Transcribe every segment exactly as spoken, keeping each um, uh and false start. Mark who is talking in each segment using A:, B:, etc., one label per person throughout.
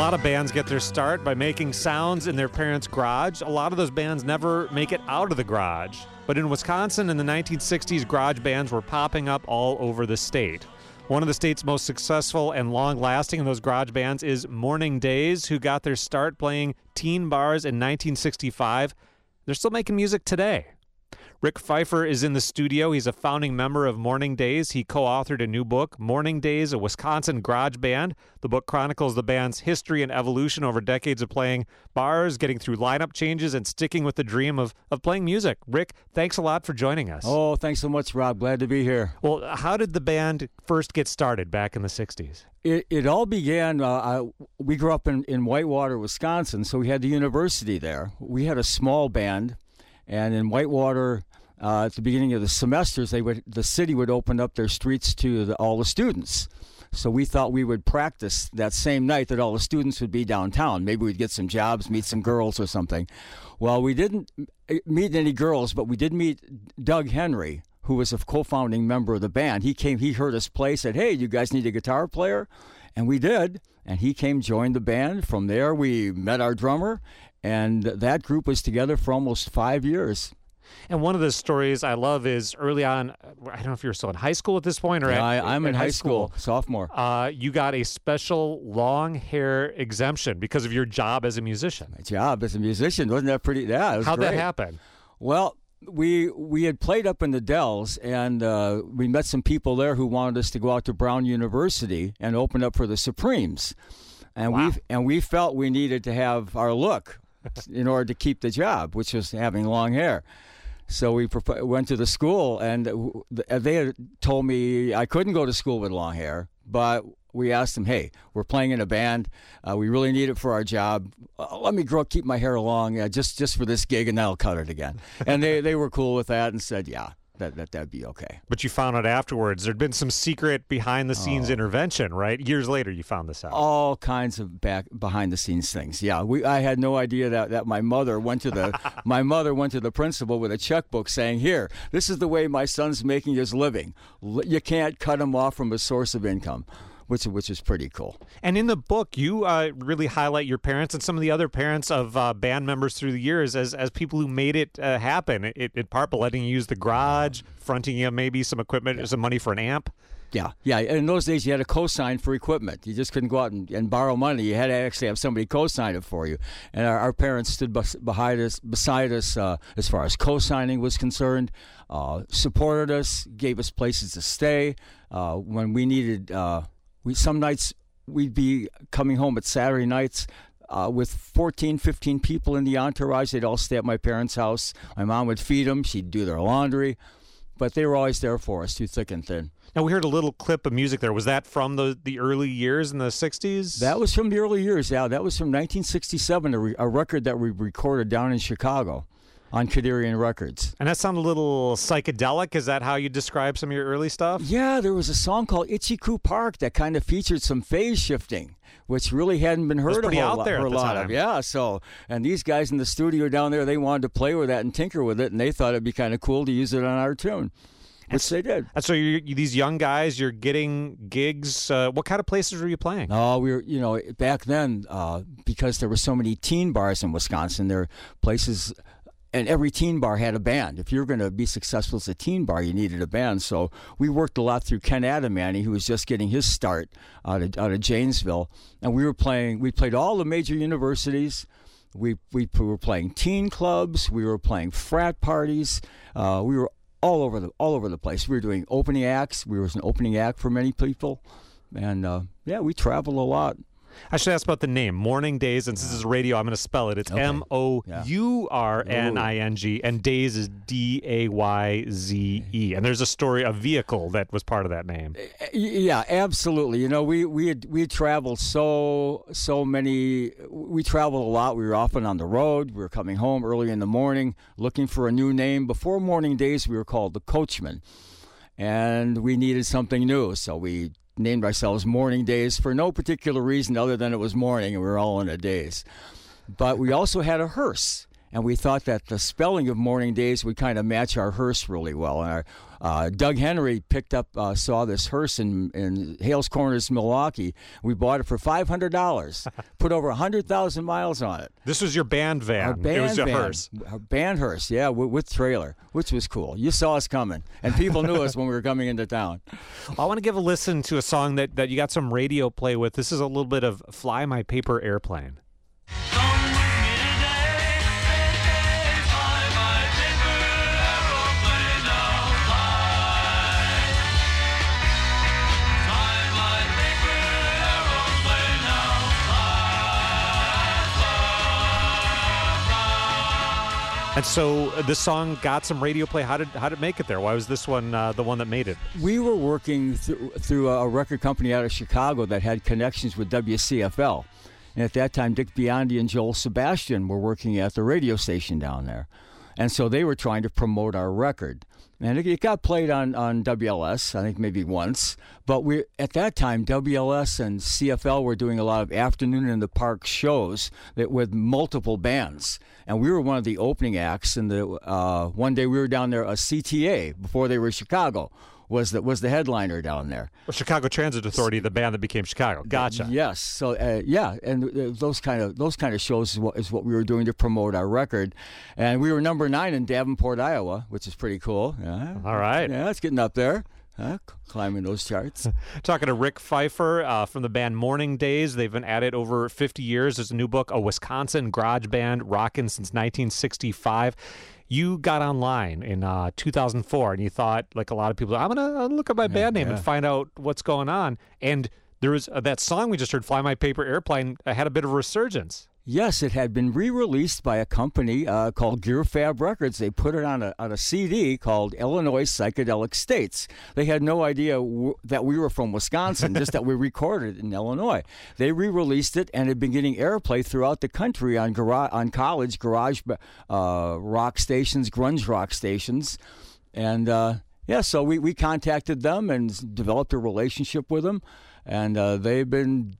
A: lot of bands get their start by making sounds in their parents' garage. A lot of those bands never make it out of the garage. But in Wisconsin in the nineteen sixties, garage bands were popping up all over the state. One of the state's most successful and long-lasting of those garage bands is Morning Days, who got their start playing teen bars in nineteen sixty-five. They're still making music today. Rick Pfeiffer is in the studio. He's a founding member of Morning Days. He co-authored a new book, Morning Days, a Wisconsin garage band. The book chronicles the band's history and evolution over decades of playing bars, getting through lineup changes, and sticking with the dream of, of playing music. Rick, thanks a lot for joining us.
B: Oh, thanks so much, Rob. Glad to be here.
A: Well, how did the band first get started back in the sixties?
B: It, it all began, uh, I, we grew up in, in Whitewater, Wisconsin, so we had the university there. We had a small band, and in Whitewater, uh, at the beginning of the semesters, they would the city would open up their streets to the, all the students. So we thought we would practice that same night that all the students would be downtown. Maybe we'd get some jobs, meet some girls or something. Well, we didn't meet any girls, but we did meet Doug Henry, who was a co-founding member of the band. He came, he heard us play, said, "Hey, you guys need a guitar player?" And we did. And he came, joined the band. From there, we met our drummer, and that group was together for almost five years.
A: And one of the stories I love is early on, I don't know if you're still in high school at this point or
B: yeah,
A: at,
B: I, I'm
A: at
B: in high school, school sophomore.
A: Uh, you got a special long hair exemption because of your job as a musician.
B: My job as a musician, wasn't that pretty? Yeah, it was
A: How'd
B: great.
A: that happen?
B: Well, we we had played up in the Dells, and uh, we met some people there who wanted us to go out to Brown University and open up for the Supremes. And
A: wow.
B: we and we felt we needed to have our look in order to keep the job, which was having long hair. So we pro- went to the school, and they had told me I couldn't go to school with long hair, but we asked them, "Hey, we're playing in a band. Uh, we really need it for our job. Uh, let me grow, keep my hair long, uh, just just for this gig, and then I'll cut it again." And they, they were cool with that and said, "Yeah, that that that'd be okay."
A: But you found out afterwards there'd been some secret behind-the-scenes
B: oh.
A: intervention, right? Years later, you found this out.
B: All kinds of back behind-the-scenes things. Yeah, we I had no idea that, that my mother went to the my mother went to the principal with a checkbook saying, "Here, this is the way my son's making his living. You can't cut him off from a source of income." Which, which is pretty cool.
A: And in the book, you uh, really highlight your parents and some of the other parents of uh, band members through the years as as people who made it uh, happen. It, it part by letting you use the garage, fronting you maybe some equipment, yeah. some money for an amp.
B: Yeah, yeah. In those days, you had to co-sign for equipment. You just couldn't go out and, and borrow money. You had to actually have somebody co-sign it for you. And our, our parents stood bes- behind us, beside us, uh, as far as co-signing was concerned. Uh, supported us, gave us places to stay uh, when we needed. Uh, We, some nights we'd be coming home at Saturday nights uh, with fourteen, fifteen people in the entourage. They'd all stay at my parents' house. My mom would feed them. She'd do their laundry. But they were always there for us through thick and thin.
A: Now, we heard a little clip of music there. Was that from the, the early years in the sixties?
B: That was from the early years, yeah. That was from nineteen sixty-seven, a, re- a record that we recorded down in Chicago on Kadarian Records.
A: And that sounded a little psychedelic. Is that how you describe some of your early stuff?
B: Yeah, there was a song called Itchy-Coo Park that kind of featured some phase shifting, which really hadn't been heard of a
A: out
B: lot,
A: there
B: a lot of. Yeah, so, and these guys in the studio down there, they wanted to play with that and tinker with it, and they thought it'd be kind of cool to use it on our tune, which they did.
A: And so you these young guys, you're getting gigs. Uh, what kind of places were you playing?
B: Oh, we were, you know, back then, uh, because there were so many teen bars in Wisconsin, there were places... And every teen bar had a band. If you were going to be successful as a teen bar, you needed a band. So we worked a lot through Ken Adamany, who was just getting his start out of, out of Janesville. And we were playing, we played all the major universities. We, we were playing teen clubs. We were playing frat parties. Uh, we were all over the all over the place. We were doing opening acts. We were an opening act for many people. And, uh, yeah, we traveled a lot.
A: I should ask about the name, Morning Days, and since this is radio, I'm going to spell it. It's
B: okay.
A: M O U R N I N G, and Days is D A Y Z E. And there's a story, a vehicle that was part of that name.
B: Yeah, absolutely. You know, we we had, we had traveled so, so many, we traveled a lot. We were often on the road. We were coming home early in the morning, looking for a new name. Before Morning Days, we were called the Coachmen, and we needed something new, so we named ourselves Morning Days for no particular reason other than it was morning and we were all in a daze. But we also had a hearse, and we thought that the spelling of Morning Days would kind of match our hearse really well. And our, uh, Doug Henry picked up, uh, saw this hearse in, in Hales Corners, Milwaukee. We bought it for five hundred dollars, put over one hundred thousand miles on it.
A: This was your band van.
B: Our band
A: it was your
B: van,
A: hearse.
B: Our band hearse, yeah, with, with trailer, which was cool. You saw us coming, and people knew us when we were coming into town.
A: I want to give a listen to a song that, that you got some radio play with. This is a little bit of Fly My Paper Airplane. And so uh, this song got some radio play. How did how did it make it there? Why was this one uh, the one that made it?
B: We were working th- through a record company out of Chicago that had connections with W C F L. And at that time, Dick Biondi and Joel Sebastian were working at the radio station down there. And so they were trying to promote our record. And it, it got played on, on W L S, I think maybe once. But we at that time, W L S and C F L were doing a lot of afternoon in the park shows that with multiple bands. And we were one of the opening acts. And the uh, one day we were down there, a C T A, before they were Chicago, was the, was the headliner down there.
A: Well, Chicago Transit Authority, the band that became Chicago. Gotcha.
B: Yes. So uh, yeah, and uh, those kind of those kind of shows is what, is what we were doing to promote our record, and we were number nine in Davenport, Iowa, which is pretty cool. Yeah.
A: All right.
B: Yeah, it's getting up there. Huh? Climbing those charts.
A: Talking to Rick Pfeiffer uh, from the band Morning Days. They've been at it over fifty years. There's a new book, A Wisconsin Garage Band, rockin' since nineteen sixty-five. You got online in uh, two thousand four, and you thought, like a lot of people, I'm going to look at my band name
B: yeah.
A: and find out what's going on. And there was uh, that song we just heard, Fly My Paper Airplane, uh, had a bit of a resurgence.
B: Yes, it had been re-released by a company uh, called Gear Fab Records. They put it on a on a C D called Illinois Psychedelic States. They had no idea w- that we were from Wisconsin, just that we recorded in Illinois. They re-released it and had been getting airplay throughout the country on garage, on college garage uh, rock stations, grunge rock stations, and uh, yeah, so we, we contacted them and developed a relationship with them, and uh, they've been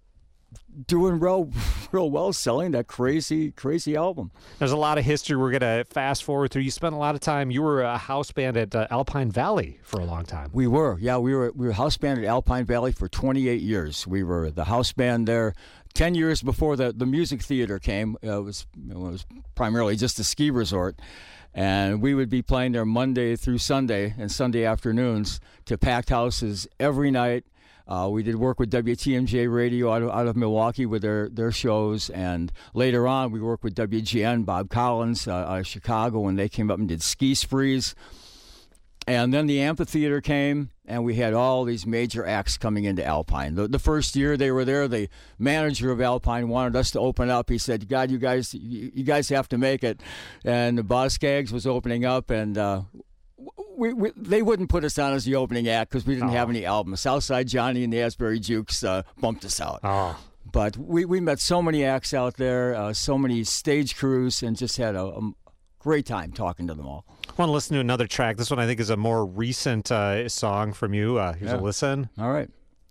B: doing real, real well, selling that crazy, crazy album.
A: There's a lot of history we're going to fast forward through. You spent a lot of time, you were a house band at uh, Alpine Valley for a long time.
B: We were, yeah, we were we were house band at Alpine Valley for twenty-eight years. We were the house band there ten years before the, the music theater came. Uh, it, was, it was primarily just a ski resort. And we would be playing there Monday through Sunday and Sunday afternoons to packed houses every night. Uh, we did work with W T M J Radio out of, out of Milwaukee with their, their shows, and later on we worked with W G N, Bob Collins, uh, out of Chicago, when they came up and did ski sprees. And then the amphitheater came, and we had all these major acts coming into Alpine. The, the first year they were there, the manager of Alpine wanted us to open up. He said, God, you guys you, you guys have to make it. And the Boz Skaggs was opening up, and uh, We, we, they wouldn't put us on as the opening act because we didn't
A: oh.
B: have any albums. Southside Johnny and the Asbury Jukes uh, bumped us out.
A: Oh.
B: But we, we met so many acts out there, uh, so many stage crews, and just had a, a great time talking to them all.
A: I want to listen to another track. This one I think is a more recent uh, song from you. Uh, here's
B: yeah.
A: a listen.
B: All right.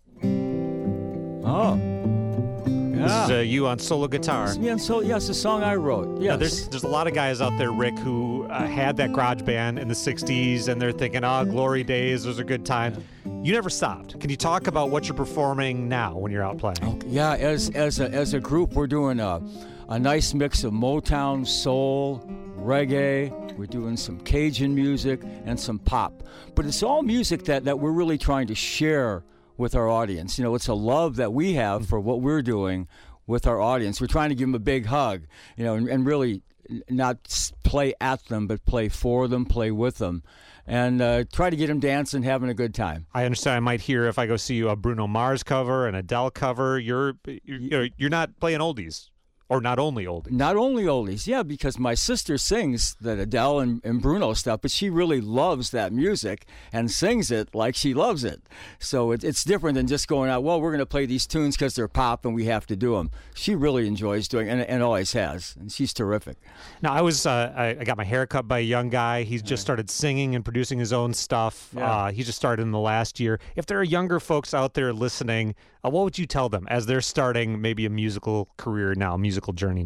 B: Oh.
A: This is uh, you on solo guitar.
B: Yeah, so yes, the song I wrote. Yes.
A: Now, there's there's a lot of guys out there, Rick, who uh, had that garage band in the sixties, and they're thinking, "Oh, glory days, those are good times." You never stopped. Can you talk about what you're performing now when you're out playing?
B: Okay. Yeah, as as a as a group, we're doing a a nice mix of Motown, soul, reggae. We're doing some Cajun music and some pop, but it's all music that that we're really trying to share with our audience. You know, it's a love that we have for what we're doing with our audience. We're trying to give them a big hug, you know, and, and really not play at them, but play for them, play with them, and uh, try to get them dancing, having a good time.
A: I understand I might hear if I go see you a Bruno Mars cover, an Adele cover. You're you're, you're not playing oldies. Or not only oldies.
B: Not only oldies, yeah, because my sister sings that Adele and, and Bruno stuff, but she really loves that music and sings it like she loves it. So it, it's different than just going out, well, we're going to play these tunes because they're pop and we have to do them. She really enjoys doing it and, and always has, and she's terrific.
A: Now, I was uh, I, I got my hair cut by a young guy. He's just started singing and producing his own stuff.
B: Yeah.
A: Uh, he just started in the last year. If there are younger folks out there listening, uh, what would you tell them as they're starting maybe a musical career now, musical journey now?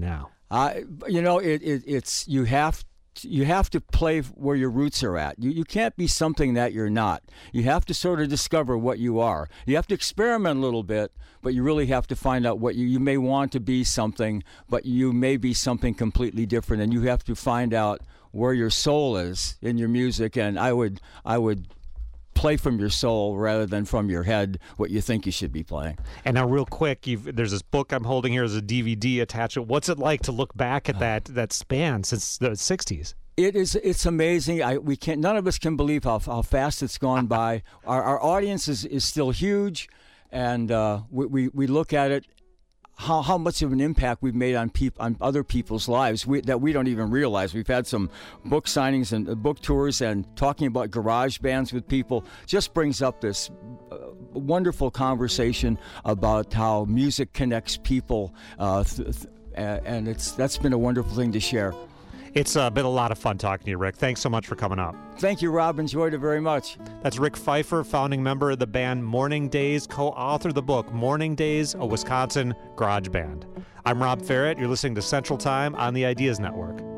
B: Uh, you know, it, it, it's you have you have to play where your roots are at. You you can't be something that you're not. You have to sort of discover what you are. You have to experiment a little bit, but you really have to find out what you you may want to be something, but you may be something completely different, and you have to find out where your soul is in your music. And I would I would. play from your soul rather than from your head what you think you should be playing.
A: And now real quick, you've, there's this book I'm holding here as a D V D attached. What's it like to look back at that that span since the sixties?
B: It is. It's amazing. I we can't. None of us can believe how how fast it's gone by. Our our audience is, is still huge, and uh, we, we we look at it. How, how much of an impact we've made on peop, on other people's lives we, that we don't even realize. We've had some book signings and uh, book tours, and talking about garage bands with people just brings up this uh, wonderful conversation about how music connects people, uh, th- th- and it's that's been a wonderful thing to share.
A: It's uh, been a lot of fun talking to you, Rick. Thanks so much for coming up.
B: Thank you, Rob. Enjoyed it very much.
A: That's Rick Pfeiffer, founding member of the band Morning Days, co-author of the book Morning Days, a Wisconsin Garage Band. I'm Rob Ferrett. You're listening to Central Time on the Ideas Network.